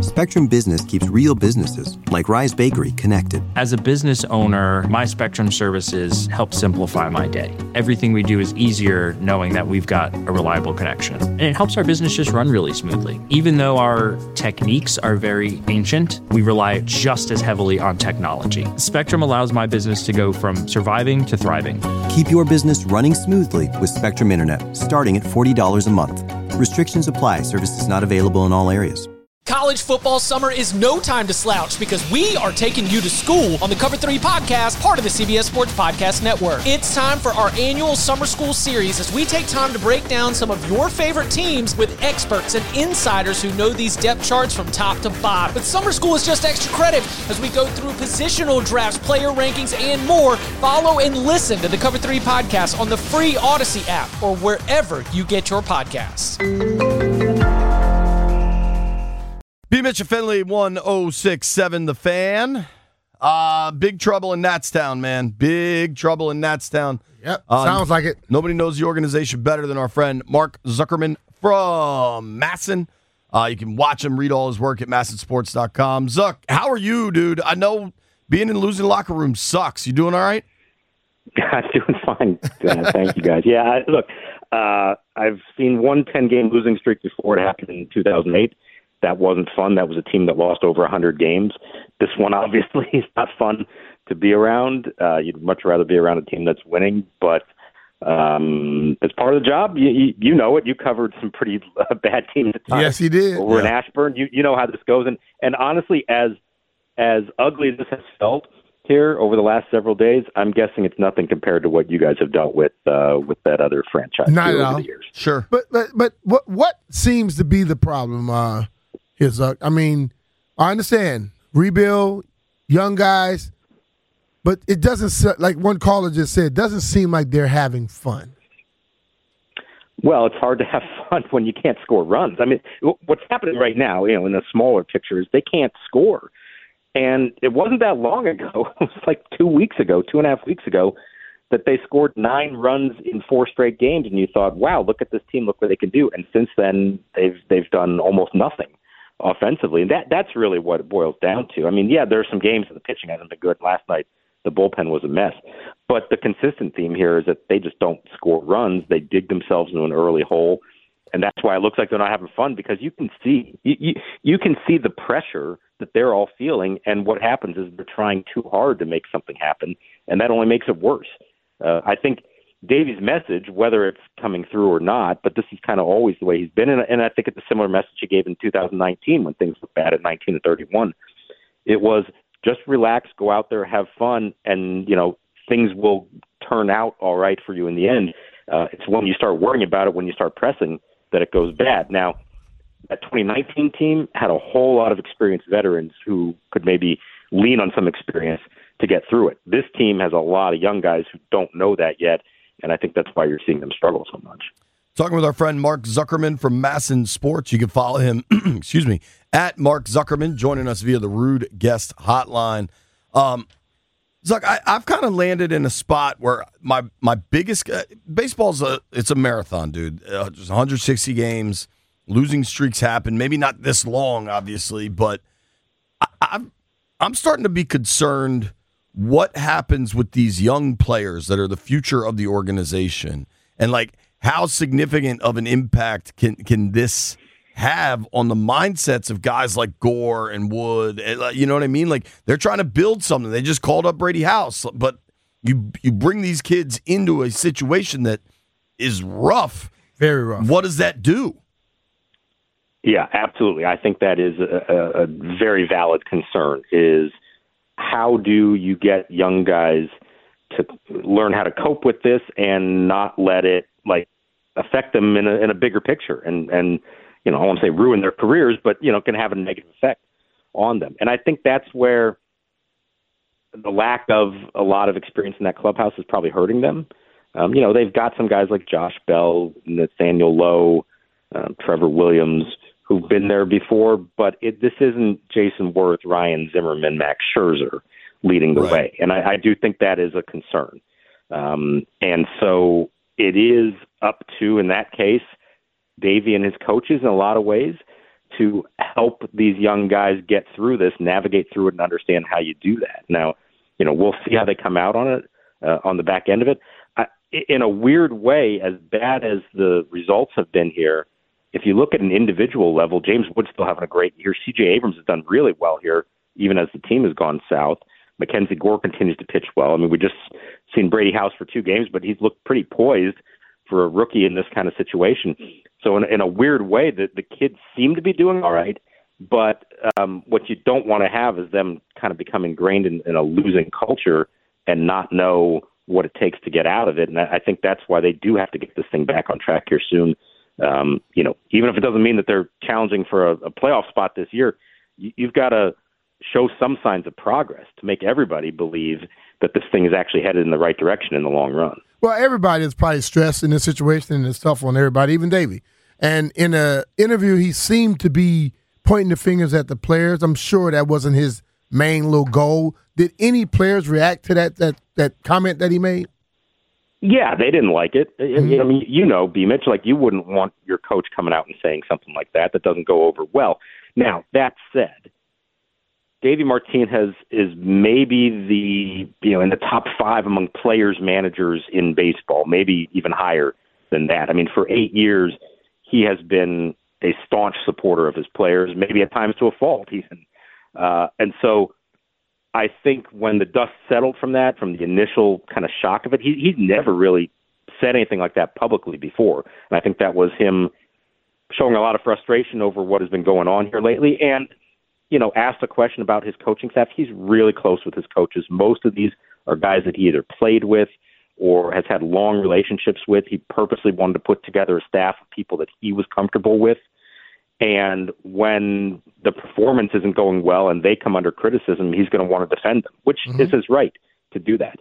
Spectrum Business keeps real businesses, like Rise Bakery, connected. As a business owner, my Spectrum services help simplify my day. Everything we do is easier knowing that we've got a reliable connection. And it helps our business just run really smoothly. Even though our techniques are very ancient, we rely just as heavily on technology. Spectrum allows my business to go from surviving to thriving. Keep your business running smoothly with Spectrum Internet, starting at $40 a month. Restrictions apply. Services not available in all areas. College football summer is no time to slouch because we are taking you to school on the Cover 3 podcast, part of the CBS Sports Podcast Network. It's time for our annual summer school series as we take time to break down some of your favorite teams with experts and insiders who know these depth charts from top to bottom. But summer school is just extra credit as we go through positional drafts, player rankings, and more. Follow and listen to the Cover 3 podcast on the free Odyssey app or wherever you get your podcasts. B. Mitch and Finley, 1067 The Fan. Big trouble in Natstown, man. Big trouble in Natstown. Yep, sounds like it. Nobody knows the organization better than our friend Mark Zuckerman from Masson. You can watch him, read all his work at massonsports.com. Zuck, how are you, dude? I know being in losing locker room sucks. You doing all right? I'm doing fine. Thank you, guys. Yeah, look, I've seen one 10-game losing streak before. It happened in 2008. That wasn't fun. That was a team that lost over 100 games. This one obviously is not fun to be around. You'd much rather be around a team that's winning, but it's part of the job. You know it. You covered some pretty bad teams at times. Yes, he did. Over in Ashburn. You know how this goes. And honestly, as ugly as this has felt here over the last several days, I'm guessing it's nothing compared to what you guys have dealt with that other franchise not at over all. the years. Sure. But what seems to be the problem? I mean, I understand rebuild, young guys, but it doesn't, like one caller just said, doesn't seem like they're having fun. Well, it's hard to have fun when you can't score runs. I mean, what's happening right now, in the smaller picture, is they can't score. And it wasn't that long ago, it was like 2.5 weeks ago, that they scored 9 runs in 4 straight games, and you thought, wow, look at this team, look what they can do. And since then, they've done almost nothing offensively. And that's really what it boils down to. I mean, yeah, there are some games that the pitching hasn't been good. Last night, the bullpen was a mess. But the consistent theme here is that they just don't score runs. They dig themselves into an early hole. And that's why it looks like they're not having fun, because you can see you can see the pressure that they're all feeling. And what happens is they're trying too hard to make something happen, and that only makes it worse. I think Davey's message, whether it's coming through or not, but this is kind of always the way he's been. And I think it's a similar message he gave in 2019 when things looked bad at 19-31. It was just relax, go out there, have fun, and, things will turn out all right for you in the end. It's when you start worrying about it, when you start pressing, that it goes bad. Now, that 2019 team had a whole lot of experienced veterans who could maybe lean on some experience to get through it. This team has a lot of young guys who don't know that yet, and I think that's why you're seeing them struggle so much. Talking with our friend Mark Zuckerman from Masson Sports. You can follow him, at Mark Zuckerman, joining us via the Rude Guest Hotline. Zuck, I've kind of landed in a spot where my biggest baseball's it's a marathon, dude. Just 160 games, losing streaks happen. Maybe not this long, obviously, but I'm starting to be concerned. What happens with these young players that are the future of the organization, and like how significant of an impact can this have on the mindsets of guys like Gore and Wood? You know what I mean? Like, they're trying to build something. They just called up Brady House, but you bring these kids into a situation that is rough. Very rough. What does that do? Yeah, absolutely. I think that is a very valid concern, is how do you get young guys to learn how to cope with this and not let it affect them in a bigger picture and I won't say ruin their careers, but can have a negative effect on them. And I think that's where the lack of a lot of experience in that clubhouse is probably hurting them. They've got some guys like Josh Bell, Nathaniel Lowe, Trevor Williams, who've been there before, but this isn't Jason Worth, Ryan Zimmerman, Max Scherzer leading the way. And I do think that is a concern. And so it is up to, in that case, Davey and his coaches in a lot of ways to help these young guys get through this, navigate through it, and understand how you do that. Now, we'll see how they come out on it, on the back end of it. In a weird way, as bad as the results have been here, if you look at an individual level, James Wood's still having a great year. C.J. Abrams has done really well here, even as the team has gone south. Mackenzie Gore continues to pitch well. I mean, we just seen Brady House for 2 games, but he's looked pretty poised for a rookie in this kind of situation. So in a weird way, the kids seem to be doing all right, but what you don't want to have is them kind of become ingrained in a losing culture and not know what it takes to get out of it. And I think that's why they do have to get this thing back on track here soon. Even if it doesn't mean that they're challenging for a playoff spot this year, you've got to show some signs of progress to make everybody believe that this thing is actually headed in the right direction in the long run. Well, everybody is probably stressed in this situation, and it's tough on everybody, even Davey. And in an interview, he seemed to be pointing the fingers at the players. I'm sure that wasn't his main little goal. Did any players react to that comment that he made? Yeah, they didn't like it. I mean, B. Mitch, like you wouldn't want your coach coming out and saying something like that. That doesn't go over well. Now, that said, Davey Martinez is maybe in the top 5 among players, managers in baseball, maybe even higher than that. I mean, for 8 years, he has been a staunch supporter of his players, maybe at times to a fault even. And so I think when the dust settled from that, from the initial kind of shock of it, he's never really said anything like that publicly before. And I think that was him showing a lot of frustration over what has been going on here lately. And asked a question about his coaching staff. He's really close with his coaches. Most of these are guys that he either played with or has had long relationships with. He purposely wanted to put together a staff of people that he was comfortable with. And when the performance isn't going well and they come under criticism, he's going to want to defend them, which is his right to do that.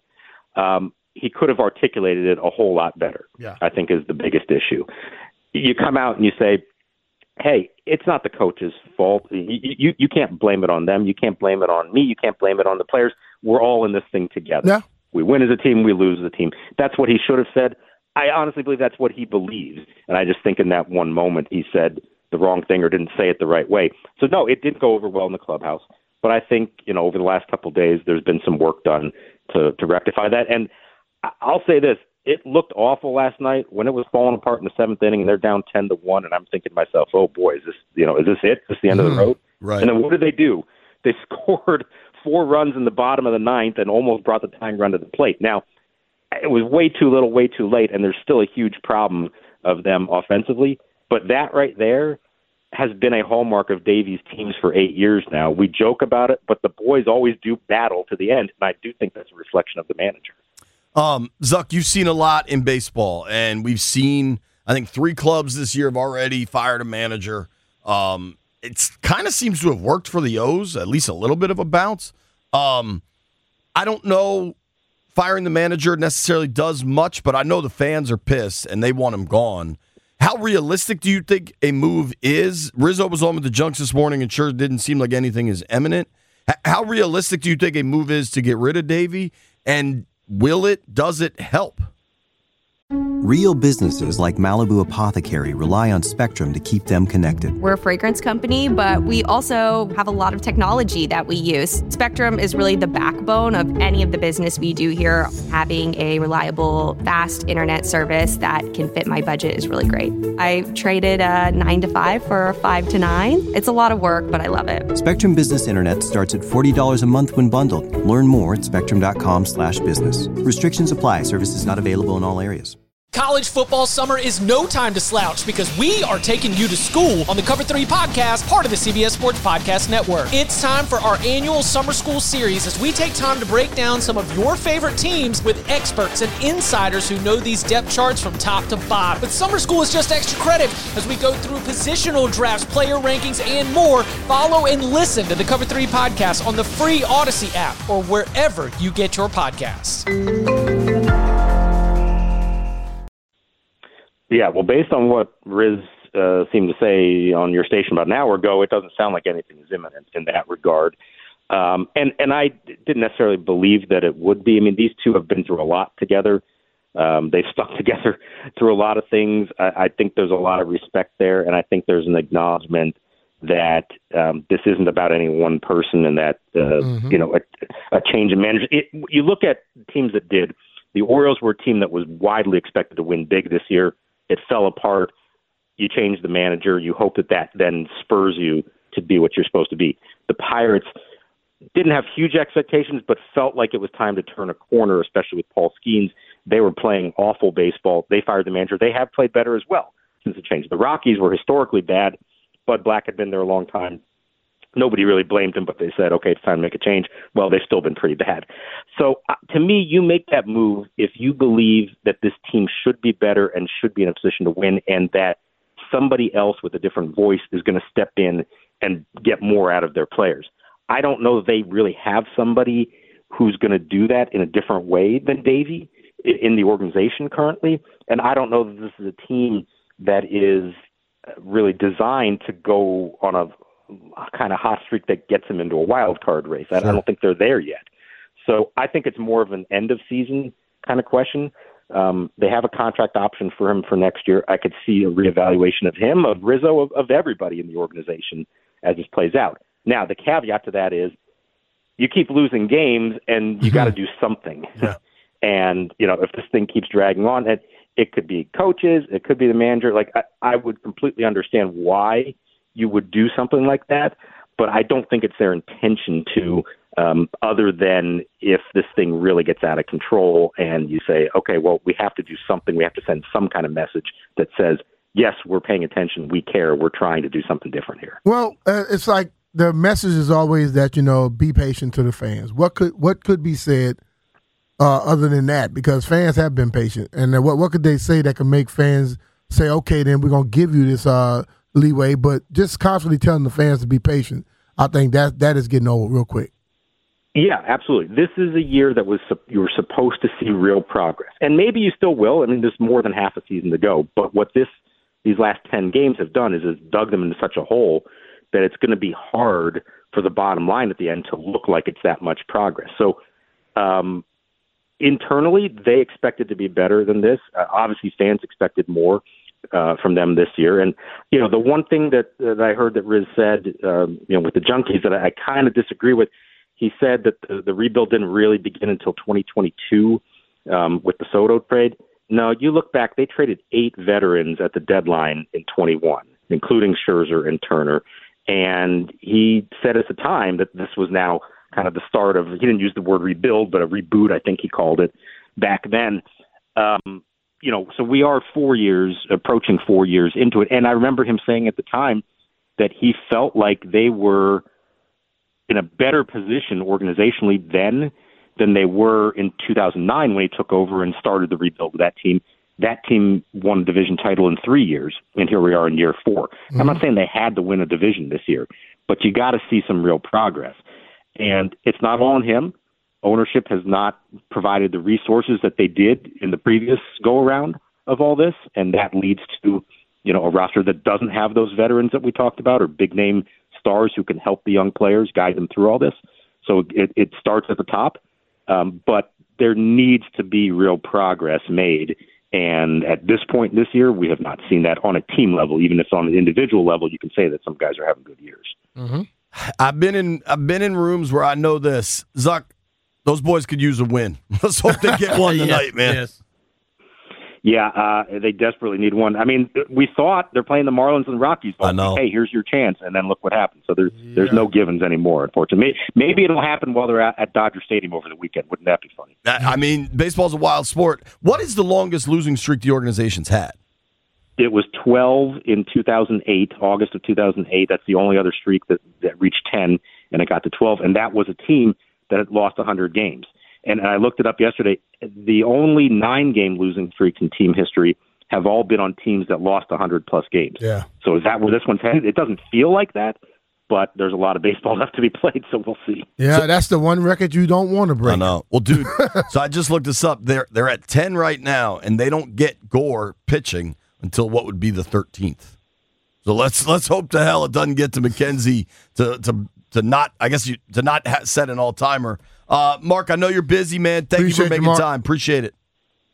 He could have articulated it a whole lot better, I think is the biggest issue. You come out and you say, hey, it's not the coach's fault. You can't blame it on them. You can't blame it on me. You can't blame it on the players. We're all in this thing together. Yeah. We win as a team. We lose as a team. That's what he should have said. I honestly believe that's what he believes. And I just think in that one moment he said the wrong thing or didn't say it the right way. So, no, it didn't go over well in the clubhouse. But I think, over the last couple of days there's been some work done to rectify that. And I'll say this. It looked awful last night when it was falling apart in the 7th inning and they're down 10-1. And I'm thinking to myself, oh boy, is this it? Is this the end of the road? Right. And then what did they do? They scored 4 runs in the bottom of the 9th and almost brought the tying run to the plate. Now, it was way too little, way too late, and there's still a huge problem of them offensively. But that right there has been a hallmark of Davey's teams for 8 years now. We joke about it, but the boys always do battle to the end, and I do think that's a reflection of the manager. Zuck, you've seen a lot in baseball, and we've seen, I think, 3 clubs this year have already fired a manager. It kind of seems to have worked for the O's, at least a little bit of a bounce. I don't know firing the manager necessarily does much, but I know the fans are pissed, and they want him gone. How realistic do you think a move is? Rizzo was on with the Junks this morning and sure didn't seem like anything is imminent. How realistic do you think a move is to get rid of Davey? And does it help? Real businesses like Malibu Apothecary rely on Spectrum to keep them connected. We're a fragrance company, but we also have a lot of technology that we use. Spectrum is really the backbone of any of the business we do here. Having a reliable, fast internet service that can fit my budget is really great. I traded a 9 to 5 for a 5 to 9. It's a lot of work, but I love it. Spectrum Business Internet starts at $40 a month when bundled. Learn more at spectrum.com/business. Restrictions apply. Services not available in all areas. College football summer is no time to slouch because we are taking you to school on the Cover 3 podcast, part of the CBS Sports Podcast Network. It's time for our annual summer school series as we take time to break down some of your favorite teams with experts and insiders who know these depth charts from top to bottom. But summer school is just extra credit as we go through positional drafts, player rankings, and more. Follow and listen to the Cover 3 podcast on the free Odyssey app or wherever you get your podcasts. Yeah, well, based on what Riz seemed to say on your station about an hour ago, it doesn't sound like anything is imminent in that regard. And I didn't necessarily believe that it would be. I mean, these two have been through a lot together. They've stuck together through a lot of things. I think there's a lot of respect there, and I think there's an acknowledgement that this isn't about any one person, and that a change in manager. You look at teams that did. The Orioles were a team that was widely expected to win big this year. It fell apart. You change the manager. You hope that then spurs you to be what you're supposed to be. The Pirates didn't have huge expectations, but felt like it was time to turn a corner, especially with Paul Skeens. They were playing awful baseball. They fired the manager. They have played better as well since the change. The Rockies were historically bad. Bud Black had been there a long time. Nobody really blamed him, but they said, okay, it's time to make a change. Well, they've still been pretty bad. So to me, you make that move if you believe that this team should be better and should be in a position to win, and that somebody else with a different voice is going to step in and get more out of their players. I don't know if they really have somebody who's going to do that in a different way than Davey in the organization currently. And I don't know that this is a team that is really designed to go on a kind of hot streak that gets them into a wild card race. I don't think they're there yet. So I think it's more of an end of season kind of question. They have a contract option for him for next year. I could see a reevaluation of him, of Rizzo, of everybody in the organization as this plays out. Now, the caveat to that is you keep losing games and you got to do something. Yeah. And, if this thing keeps dragging on, it could be coaches, it could be the manager. Like, I would completely understand why you would do something like that, but I don't think it's their intention to, other than if this thing really gets out of control and you say, okay, well, we have to do something. We have to send some kind of message that says, yes, we're paying attention. We care. We're trying to do something different here. Well, it's like the message is always that, be patient to the fans. What could be said other than that? Because fans have been patient. And what could they say that could make fans say, okay, then we're going to give you this leeway, but just constantly telling the fans to be patient, I think that is getting old real quick. Yeah, absolutely. This is a year that you were supposed to see real progress. And maybe you still will. I mean, there's more than half a season to go. But what these last 10 games have done is dug them into such a hole that it's going to be hard for the bottom line at the end to look like it's that much progress. So internally, they expected to be better than this. Obviously, fans expected more from them this year. And, the one thing that I heard that Riz said, with the Junkies that I kind of disagree with, he said that the rebuild didn't really begin until 2022 with the Soto trade. No, you look back, they traded 8 veterans at the deadline in 21, including Scherzer and Turner. And he said at the time that this was now kind of the start of, he didn't use the word rebuild, but a reboot, I think he called it back then. So we are approaching 4 years into it. And I remember him saying at the time that he felt like they were in a better position organizationally then than they were in 2009 when he took over and started the rebuild of that team. That team won a division title in 3 years, and here we are in year 4. Mm-hmm. I'm not saying they had to win a division this year, but you got to see some real progress. And it's not all on him. Ownership has not provided the resources that they did in the previous go-around of all this, and that leads to, a roster that doesn't have those veterans that we talked about or big-name stars who can help the young players, guide them through all this. So it starts at the top, but there needs to be real progress made. And at this point this year, we have not seen that on a team level. Even if on an individual level, you can say that some guys are having good years. Mm-hmm. I've been in rooms where I know this. Zuck, those boys could use a win. Let's hope they get one tonight, man. Yes. Yeah, they desperately need one. I mean, we thought they're playing the Marlins and Rockies. I know. Hey, here's your chance, and then look what happened. So there's no givens anymore, unfortunately. Maybe it'll happen while they're at Dodger Stadium over the weekend. Wouldn't that be funny? I mean, baseball's a wild sport. What is the longest losing streak the organization's had? It was 12 in 2008, August of 2008. That's the only other streak that reached 10, and it got to 12. And that was a team that had lost 100 games. And I looked it up yesterday. The only 9-game losing streaks in team history have all been on teams that lost 100-plus games. Yeah. So is that where this one's headed? It doesn't feel like that, but there's a lot of baseball left to be played, so we'll see. Yeah, that's the one record you don't want to break. I know. Well, dude, so I just looked this up. They're at 10 right now, and they don't get Gore pitching until what would be the 13th. So let's hope to hell it doesn't get to McKenzie to not, I guess, to not set an all-timer. Mark, I know you're busy, man. Thank you for making time. Appreciate it.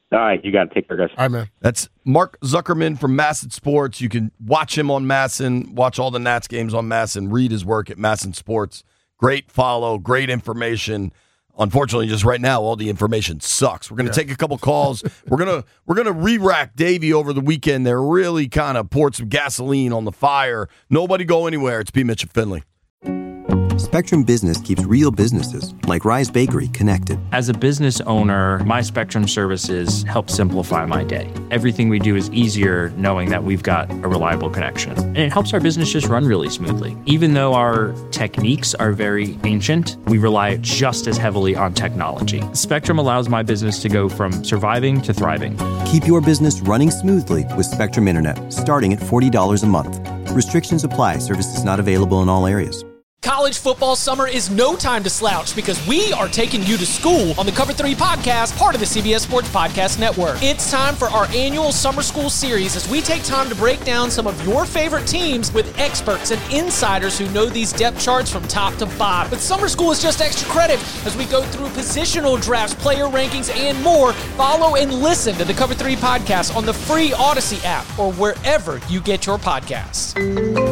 All right, you got to take care, guys. All right, man. That's Mark Zuckerman from Masson Sports. You can watch him on Masson, watch all the Nats games on Masson, read his work at Masson Sports. Great follow, great information. Unfortunately, just right now, all the information sucks. We're going to take a couple calls. We're gonna re-rack Davey over the weekend. They really kind of poured some gasoline on the fire. Nobody go anywhere. It's P. Mitch and Finley. Spectrum Business keeps real businesses, like Rise Bakery, connected. As a business owner, my Spectrum services help simplify my day. Everything we do is easier knowing that we've got a reliable connection. And it helps our business just run really smoothly. Even though our techniques are very ancient, we rely just as heavily on technology. Spectrum allows my business to go from surviving to thriving. Keep your business running smoothly with Spectrum Internet, starting at $40 a month. Restrictions apply. Services not available in all areas. College football summer is no time to slouch because we are taking you to school on the Cover 3 podcast, part of the CBS Sports Podcast Network. It's time for our annual summer school series as we take time to break down some of your favorite teams with experts and insiders who know these depth charts from top to bottom. But summer school is just extra credit as we go through positional drafts, player rankings, and more. Follow and listen to the Cover 3 podcast on the free Odyssey app or wherever you get your podcasts.